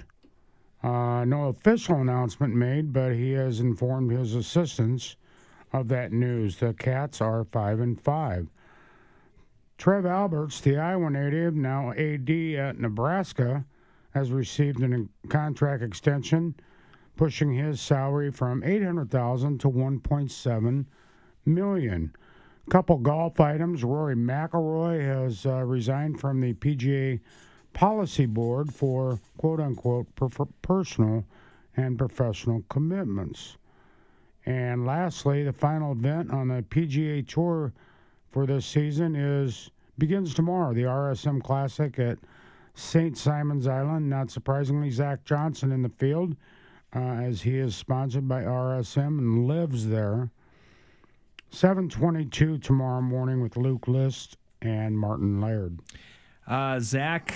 No official announcement made, but he has informed his assistants of that news. The Cats are 5-5. Trev Alberts, the Iowa native, now AD at Nebraska, has received a contract extension, pushing his salary from $800,000 to $1.7 million. Couple golf items. Rory McIlroy has resigned from the PGA Policy Board for quote-unquote personal and professional commitments. And lastly, the final event on the PGA Tour for this season begins tomorrow, the RSM Classic at St. Simon's Island. Not surprisingly, Zach Johnson in the field, as he is sponsored by RSM and lives there. 7:22 tomorrow morning with Luke List and Martin Laird. Zach,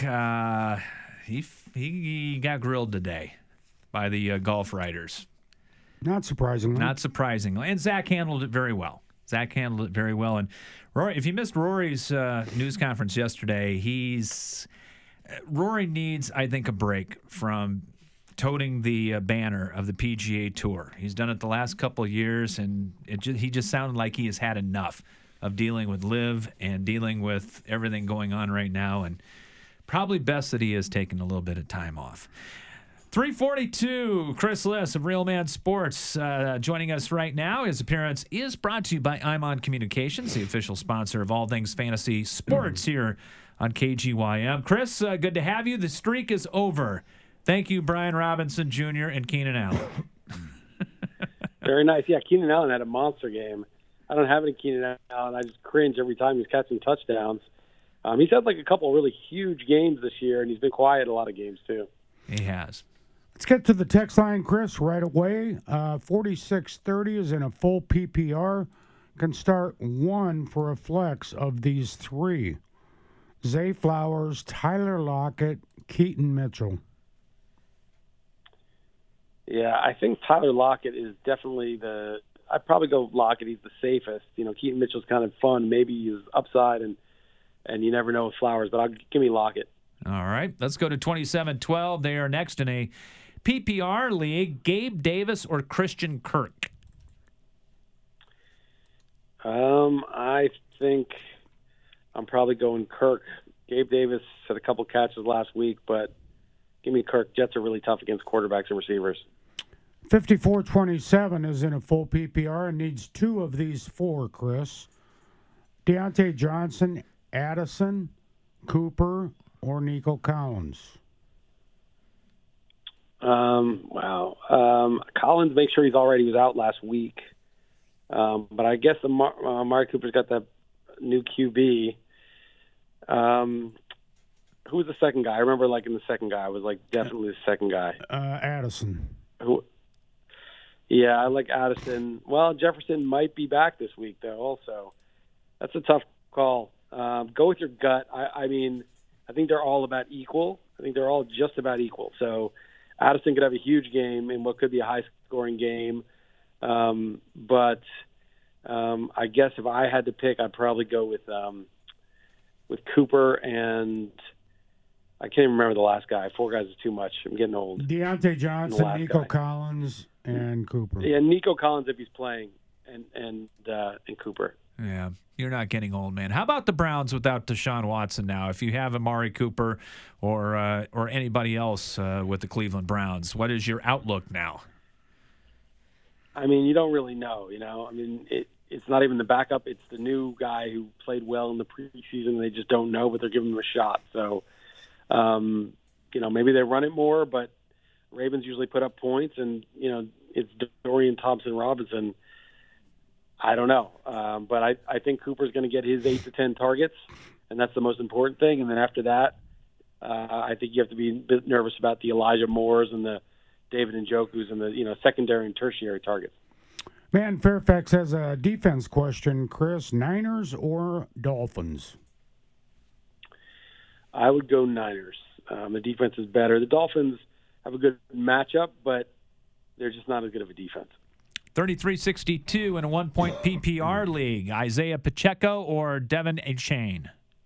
he got grilled today by the golf writers. Not surprisingly. Not surprisingly. And Zach handled it very well. And Rory, if you missed Rory's news conference yesterday, Rory needs, I think, a break from toting the banner of the PGA Tour. He's done it the last couple of years, and he just sounded like he has had enough of dealing with LIV and dealing with everything going on right now, and probably best that he has taken a little bit of time off. 342, Chris Liss of Real Man Sports joining us right now. His appearance is brought to you by Imon Communications, the official sponsor of all things fantasy sports here on KGYM. Chris, good to have you. The streak is over. Thank you, Brian Robinson Jr. and Keenan Allen. Very nice. Yeah, Keenan Allen had a monster game. I don't have any Keenan Allen. I just cringe every time he's catching touchdowns. He's had like a couple of really huge games this year, and he's been quiet a lot of games too. He has. Let's get to the text line, Chris, right away. 4630 is in a full PPR. Can start one for a flex of these three. Zay Flowers, Tyler Lockett, Keaton Mitchell. Yeah, I think Tyler Lockett is definitely I'd probably go Lockett. He's the safest. Keaton Mitchell's kind of fun. Maybe he's upside, and you never know with Flowers, but give me Lockett. All right, let's go to 27-12. They are next in a PPR league. Gabe Davis or Christian Kirk? I think I'm probably going Kirk. Gabe Davis had a couple catches last week, but give me Kirk. Jets are really tough against quarterbacks and receivers. 54-27 is in a full PPR and needs 2 of these 4, Chris. Deontay Johnson, Addison, Cooper, or Nico Collins? Collins, make sure he's all right. He was out last week. But I guess Amari Cooper's got that new QB. Who was the second guy? I remember liking the second guy. I was definitely the second guy. Addison. Yeah, I like Addison. Well, Jefferson might be back this week, though, also. That's a tough call. Go with your gut. I think they're all about equal. I think they're all just about equal. So Addison could have a huge game in what could be a high-scoring game. But I guess if I had to pick, I'd probably go with Cooper and I can't even remember the last guy. 4 guys is too much. I'm getting old. Deontay Johnson, Nico Collins, and Cooper. Yeah, Nico Collins if he's playing, and Cooper. Yeah, you're not getting old, man. How about the Browns without Deshaun Watson now? If you have Amari Cooper or anybody else with the Cleveland Browns, what is your outlook now? You don't really know, it's not even the backup. It's the new guy who played well in the preseason. They just don't know, but they're giving him a shot. So, maybe they run it more, but Ravens usually put up points, and, it's Dorian Thompson-Robinson. I don't know. But I think Cooper's going to get his 8 to 10 targets, and that's the most important thing. And then after that, I think you have to be a bit nervous about the Elijah Moores and the David Njoku's and the secondary and tertiary targets. Man, Fairfax has a defense question, Chris. Niners or Dolphins? I would go Niners. The defense is better. The Dolphins have a good matchup, but they're just not as good of a defense. 33-62 in a 1-point PPR league. Isaiah Pacheco or Devin Achane?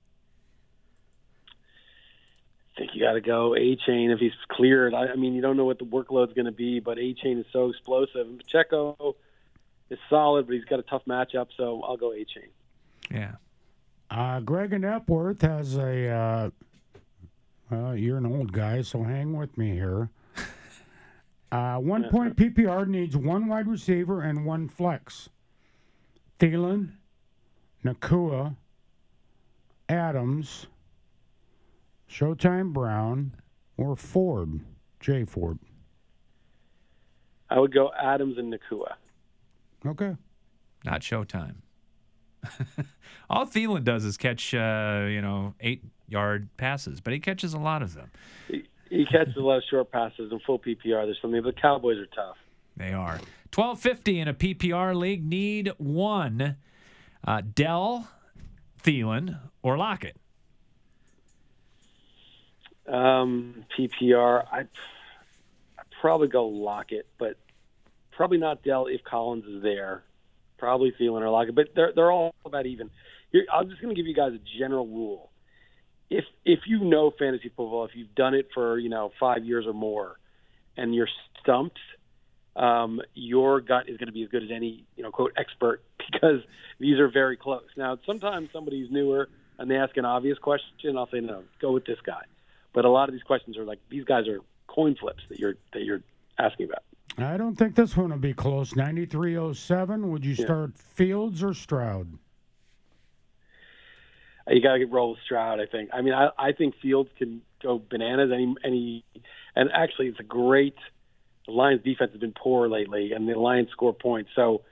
I think you got to go A-Chain if he's cleared. You don't know what the workload's going to be, but A-Chain is so explosive. And Pacheco is solid, but he's got a tough matchup, so I'll go A-Chain. Yeah. Greg and Epworth has a you're an old guy, so hang with me here. 1-point PPR needs 1 wide receiver and 1 flex. Thielen, Nakua, Adams, Showtime Brown, or Ford, Jay Ford. I would go Adams and Nakua. Okay. Not Showtime. All Thielen does is catch, 8-yard passes, but he catches a lot of them. He catches a lot of short passes in full PPR. There's something, but the Cowboys are tough. They are. 1250 in a PPR league. Need 1. Dell, Thielen, or Lockett? PPR, I'd probably go Lockett, but probably not Dell if Collins is there. Probably Thielen or Lockett, but they're all about even. I'm just going to give you guys a general rule. If you know fantasy football, if you've done it for 5 years or more, and you're stumped, your gut is going to be as good as any quote expert, because these are very close. Now, sometimes somebody's newer and they ask an obvious question, I'll say no, go with this guy. But a lot of these questions are these guys are coin flips that you're asking about. I don't think this one will be close. 93-07. Would you start Fields or Stroud? You got to roll with Stroud, I think. I think Fields can go bananas. And actually, it's a great. The Lions' defense has been poor lately, and the Lions score points. So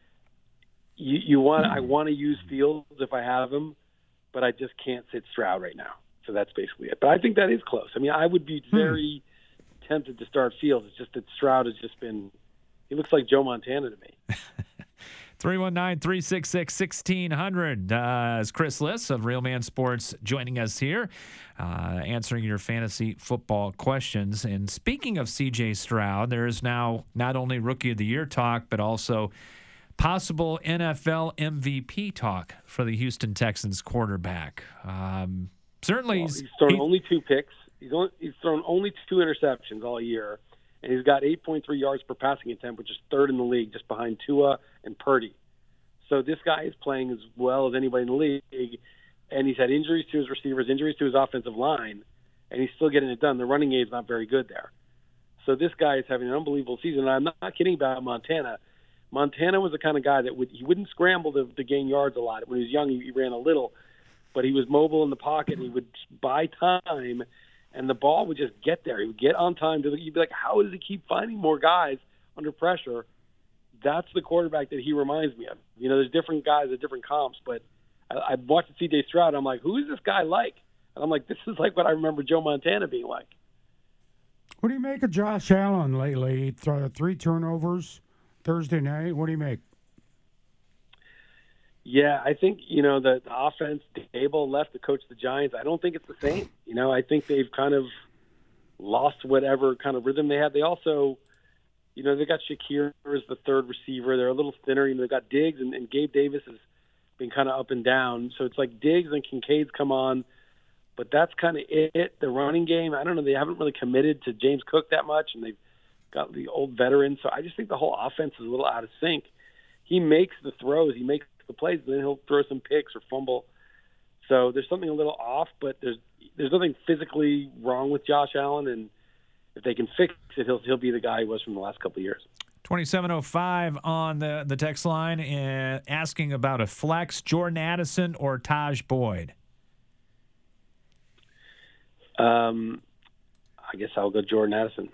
I want to use Fields if I have him, but I just can't sit Stroud right now. So that's basically it. But I think that is close. I would be very tempted to start Fields. It's just that Stroud has just been. He looks like Joe Montana to me. 319-366-1600. As Chris Liss of Real Man Sports joining us here, answering your fantasy football questions. And speaking of C.J. Stroud, there is now not only Rookie of the Year talk, but also possible NFL MVP talk for the Houston Texans quarterback. Certainly, he's thrown only 2 picks. He's thrown only 2 interceptions all year, and he's got 8.3 yards per passing attempt, which is 3rd in the league, just behind Tua and Purdy. So this guy is playing as well as anybody in the league, and he's had injuries to his receivers, injuries to his offensive line, and he's still getting it done. The running game's not very good there. So this guy is having an unbelievable season, and I'm not kidding about Montana. Montana was the kind of guy that he wouldn't scramble to gain yards a lot. When he was young, he ran a little, but he was mobile in the pocket, and he would buy time, and the ball would just get there. He would get on time. You'd be like, how does he keep finding more guys under pressure? That's the quarterback that he reminds me of. You know, there's different guys at different comps, but I watched C.J. Stroud. I'm like, who is this guy like? And I'm like, this is like what I remember Joe Montana being like. What do you make of Josh Allen lately? 3 turnovers Thursday night. What do you make? Yeah, I think, the offense, Dable left to coach the Giants. I don't think it's the same. I think they've kind of lost whatever kind of rhythm they had. They also, they got Shakir as the 3rd receiver. They're a little thinner. They've got Diggs, and Gabe Davis has been kind of up and down. So it's like Diggs and Kincaid's come on, but that's kind of it. The running game, I don't know. They haven't really committed to James Cook that much, and they've got the old veterans. So I just think the whole offense is a little out of sync. He makes the throws. He makes the plays, but then he'll throw some picks or fumble. So there's something a little off, but there's nothing physically wrong with Josh Allen, and if they can fix it, he'll be the guy he was from the last couple of years. 2705 on the text line and asking about a flex, Jordan Addison or Taj Boyd. I guess I'll go Jordan Addison.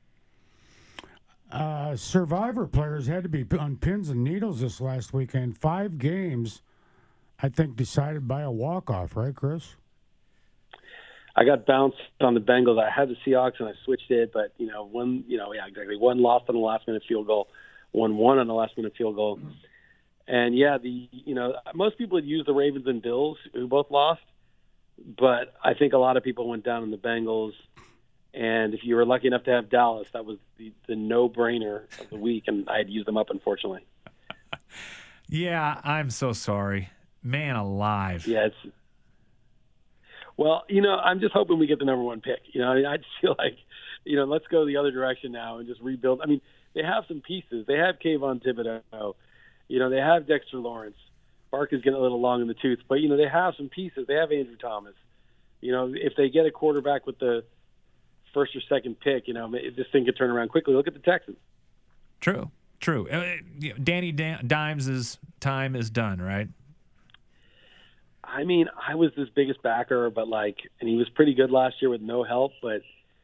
Survivor players had to be on pins and needles this last weekend. 5 games, I think, decided by a walk-off, right, Chris? I got bounced on the Bengals. I had the Seahawks and I switched it, but one lost on the last-minute field goal, one won on the last-minute field goal, and most people had used the Ravens and Bills, who both lost, but I think a lot of people went down on the Bengals. And if you were lucky enough to have Dallas, that was the no-brainer of the week, and I had used them up, unfortunately. Yeah, I'm so sorry. Man alive. Yeah, well, I'm just hoping we get the number 1 pick. I just feel like, let's go the other direction now and just rebuild. I mean, they have some pieces. They have Kayvon Thibodeau. They have Dexter Lawrence. Barkley's getting a little long in the tooth, but, they have some pieces. They have Andrew Thomas. If they get a quarterback with the 1st or 2nd pick, this thing could turn around quickly. Look at the Texans. True. Danny Dimes' time is done, right? I mean, I was his biggest backer, but and he was pretty good last year with no help, but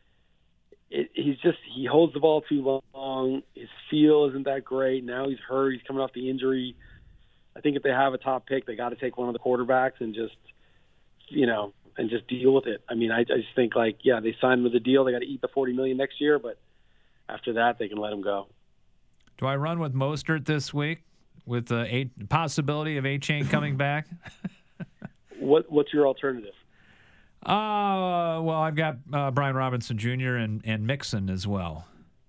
he holds the ball too long. His feel isn't that great. Now he's hurt. He's coming off the injury. I think if they have a top pick, they got to take one of the quarterbacks and just deal with it. I mean, I just think they signed with a deal. They got to eat the $40 million next year, but after that, they can let him go. Do I run with Mostert this week with the possibility of A-Chain coming back? What's your alternative? Well, I've got Brian Robinson Jr. and Mixon as well.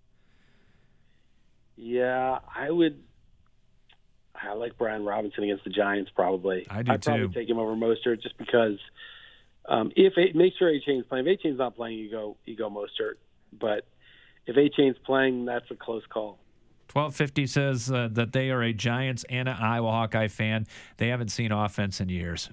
Yeah, I like Brian Robinson against the Giants probably. I do I'd too. probably take him over Mostert just because make sure A-Chain's playing. If A-Chain's not playing, you go Mostert. But if A-Chain's playing, that's a close call. 1250 says that they are a Giants and an Iowa Hawkeye fan. They haven't seen offense in years.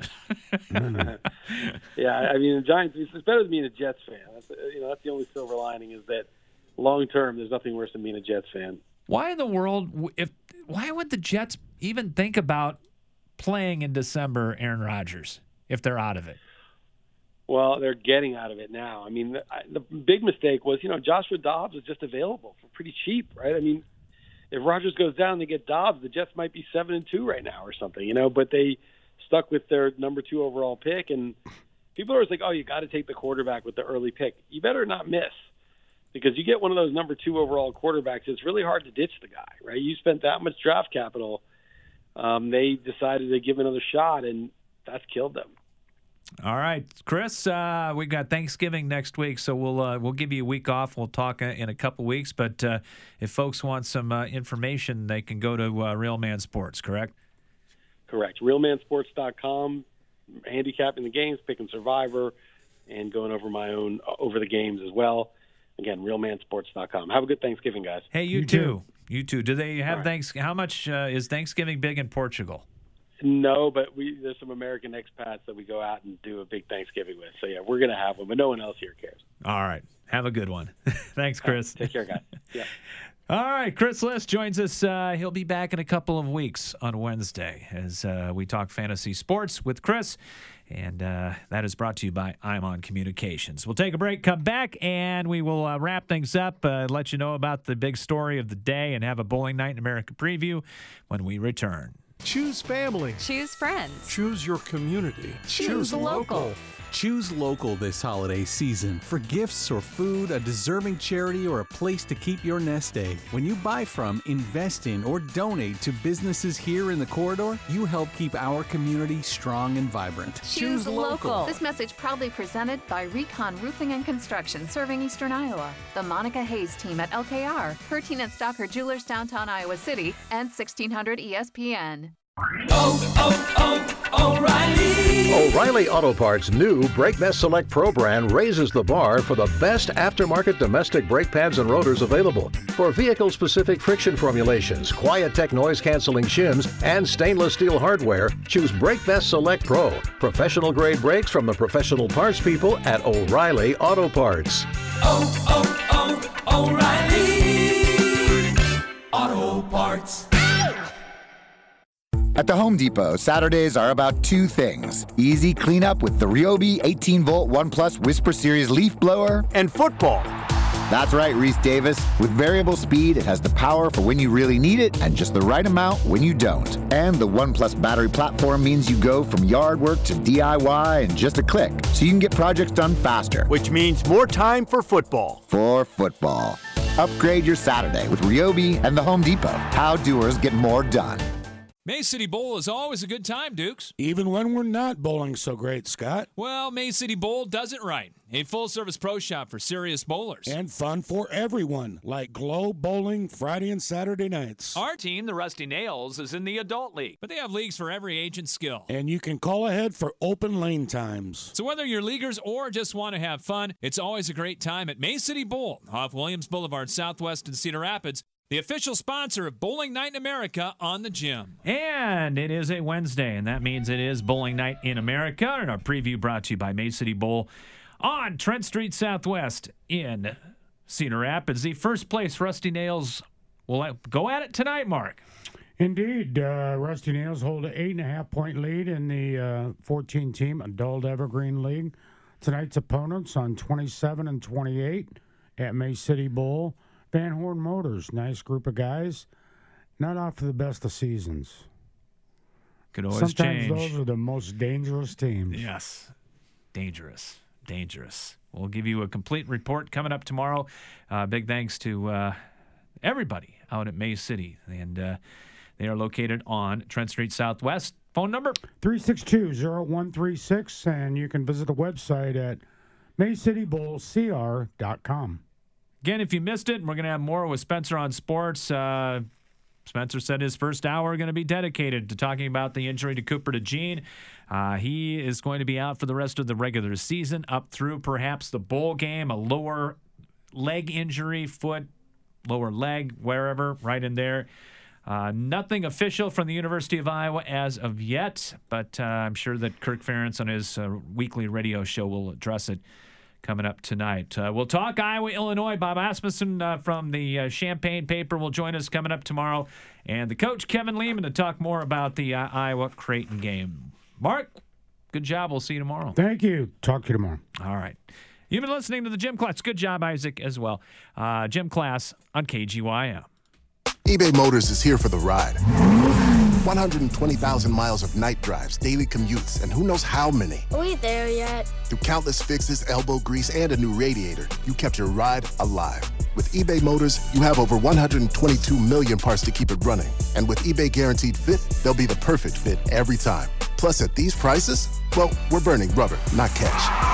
Yeah, I mean, the Giants, it's better than being a Jets fan. That's the only silver lining is that long term, there's nothing worse than being a Jets fan. Why in the world, why would the Jets even think about playing in December Aaron Rodgers if they're out of it? Well, they're getting out of it now. I mean, the big mistake was, Joshua Dobbs was just available for pretty cheap, right? I mean, if Rodgers goes down and they get Dobbs, the Jets might be 7-2 right now or something, but they stuck with their number 2 overall pick. And people are always like, oh, you got to take the quarterback with the early pick. You better not miss, because you get one of those number 2 overall quarterbacks, it's really hard to ditch the guy, right? You spent that much draft capital. they decided to give another shot, and that's killed them. All right, Chris, we got Thanksgiving next week, so we'll give you a week off. We'll talk in a couple weeks, but if folks want some information, they can go to Real Man Sports, correct? Correct. RealManSports.com, handicapping the games, picking Survivor, and going over my own over the games as well. Again, RealManSports.com. Have a good Thanksgiving, guys. Hey, you too. You too. Do they have How much is Thanksgiving big in Portugal? No, but there's some American expats that we go out and do a big Thanksgiving with. So, yeah, we're going to have one, but no one else here cares. All right. Have a good one. Thanks, Chris. Take care, guys. Yeah. All right. Chris List joins us. He'll be back in a couple of weeks on Wednesday as we talk fantasy sports with Chris. And that is brought to you by I'm On Communications. We'll take a break, come back, and we will wrap things up, let you know about the big story of the day, and have a Bowling Night in America preview when we return. Choose family. Choose friends. Choose your community. Choose local. Choose local this holiday season for gifts or food, a deserving charity, or a place to keep your nest egg. When you buy from, invest in, or donate to businesses here in the corridor, you help keep our community strong and vibrant. Choose local. This message proudly presented by Recon Roofing and Construction, serving Eastern Iowa. The Monica Hayes team at LKR, Hertine and Stocker Jewelers, downtown Iowa City, and 1600 ESPN. O'Reilly Auto Parts' new BrakeBest Select Pro brand raises the bar for the best aftermarket domestic brake pads and rotors available. For vehicle-specific friction formulations, QuietTech noise-canceling shims, and stainless steel hardware, choose BrakeBest Select Pro. Professional-grade brakes from the professional parts people at O'Reilly Auto Parts. O'Reilly Auto Parts. At the Home Depot, Saturdays are about two things. Easy cleanup with the Ryobi 18-volt ONE+ Whisper Series leaf blower and football. That's right, Reese Davis. With variable speed, it has the power for when you really need it and just the right amount when you don't. And the ONE+ battery platform means you go from yard work to DIY in just a click, so you can get projects done faster. Which means more time for football. For football. Upgrade your Saturday with Ryobi and the Home Depot. How doers get more done. May City Bowl is always a good time, Dukes. Even when we're not bowling so great, Scott. Well, May City Bowl does it right. A full-service pro shop for serious bowlers. And fun for everyone, like Globe Bowling Friday and Saturday nights. Our team, the Rusty Nails, is in the adult league, but they have leagues for every age and skill. And you can call ahead for open lane times. So whether you're leaguers or just want to have fun, it's always a great time at May City Bowl off Williams Boulevard Southwest in Cedar Rapids, the official sponsor of Bowling Night in America on the Gym. And it is a Wednesday, and that means it is Bowling Night in America. And our preview brought to you by May City Bowl on Trent Street Southwest in Cedar Rapids. The first place Rusty Nails will go at it tonight, Mark. Indeed. Rusty Nails hold an 8.5-point lead in the 14-team Adult Evergreen League. Tonight's opponents on 27 and 28 at May City Bowl. Van Horn Motors, nice group of guys. Not off to the best of seasons. Could always Sometimes change. Those are the most dangerous teams. Yes. Dangerous. We'll give you a complete report coming up tomorrow. Big thanks to everybody out at May City. And they are located on Trent Street Southwest. Phone number? 362-0136. And you can visit the website at MayCityBowlCR.com. Again, if you missed it, we're going to have more with Spencer on sports. Spencer said his first hour going to be dedicated to talking about the injury to Cooper DeJean. He is going to be out for the rest of the regular season, up through perhaps the bowl game, a lower leg injury, foot, lower leg, wherever, right in there. Nothing official from the University of Iowa as of yet, but I'm sure that Kirk Ferentz on his weekly radio show will address it coming up tonight. We'll talk Iowa, Illinois. Bob Asmussen from the Champaign paper will join us coming up tomorrow. And the coach, Kevin Lehman, to talk more about the Iowa-Creighton game. Mark, good job. We'll see you tomorrow. Thank you. Talk to you tomorrow. All right. You've been listening to the Gym Class. Good job, Isaac, as well. Gym Class on KGYM. eBay Motors is here for the ride. 120,000 miles of night drives, daily commutes, and who knows how many. Are we there yet? Through countless fixes, elbow grease, and a new radiator, you kept your ride alive. With eBay Motors, you have over 122 million parts to keep it running. And with eBay Guaranteed Fit, they'll be the perfect fit every time. Plus, at these prices, well, we're burning rubber, not cash.